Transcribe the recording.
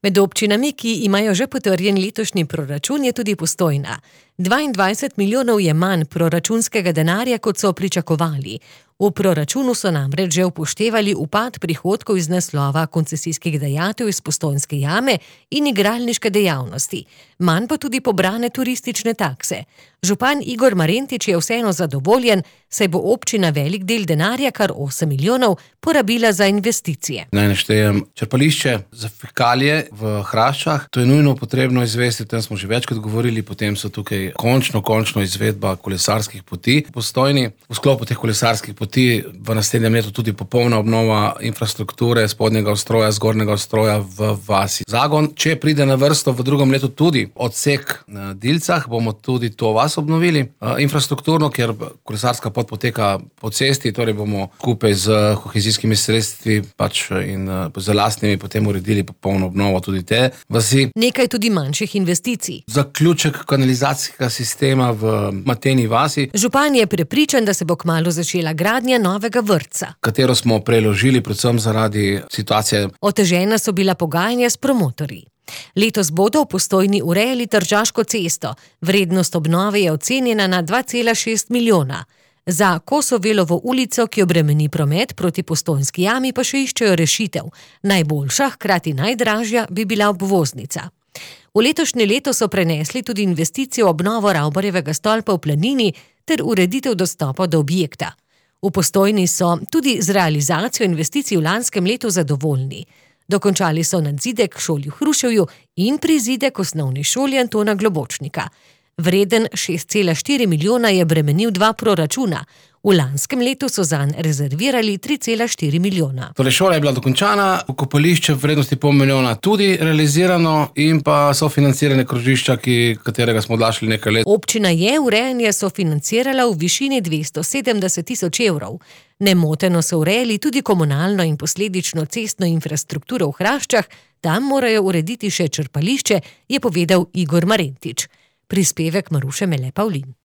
Med občinami, ki imajo že potrjen letošnji proračun, je tudi Postojna. 22 milijonov je manj proračunskega denarja, kot so pričakovali. V proračunu so namreč že upoštevali upad prihodkov iz naslova koncesijskih dajatev iz Postojnske jame in igralniške dejavnosti, manj pa tudi pobrane turistične takse. Župan Igor Marentič je vseeno zadovoljen, saj bo občina velik del denarja, kar 8 milijonov, porabila za investicije. Naj naštejem črpališče za fekalije v Hraščah. To je nujno potrebno izvesti, o tem smo že večkrat govorili, potem so tukaj končno izvedba kolesarskih poti v Postojni. V sklopu teh kolesarskih poti v naslednjem letu tudi popolna obnova infrastrukture, spodnjega ustroja, zgornjega ustroja v vasi Zagon. Če pride na vrsto v drugem letu tudi odsek na Dilcah, bomo tudi to vas obnovili. Infrastrukturno, ker kolesarska pot poteka po cesti, torej bomo skupaj z kohezijskimi sredstvi in z lastnimi potem uredili popolno obnovo tudi te vasi. Nekaj tudi manjših investicij. Zaključek kanalizacijskega sistema v Mateni vasi. Župan je prepričan, da se bo kmalu začela gradnja novega vrtca, katero smo preložili predvsem zaradi situacije. Otežena so bila pogajanja s promotorji. Letos bodo v Postojni urejali Tržaško cesto. Vrednost obnove je ocenjena na 2,6 milijona. Za Kosovelovo ulico, ki obremeni promet proti Postojnski jami, pa še iščejo rešitev. Najboljša, hkrati najdražja, bi bila obvoznica. V letošnje leto so prenesli tudi investicijo v obnovo Ravbarjevega stolpa v Planini ter ureditev dostopa do objekta. V Postojni so tudi z realizacijo investicij v lanskem letu zadovoljni. Dokončali so nadzidek šoli v Hruševju in prizidek osnovni šoli Antona Globočnika. Vreden 6,4 milijona je bremenil 2 proračuna. V lanskem letu so zanj rezervirali 3,4 milijona. Torej šola je bila dokončana, pokopališče v vrednosti pol milijona tudi realizirano in pa sofinancirane krožišča, katerega smo odlašali nekaj let. Občina je urejanje sofinancirala v višini 270 tisoč evrov. Nemoteno so urejali tudi komunalno in posledično cestno infrastrukturo v Hraščah, tam morajo urediti še črpališče, je povedal Igor Marentič. Prispevek Maruše Mele Pavlin.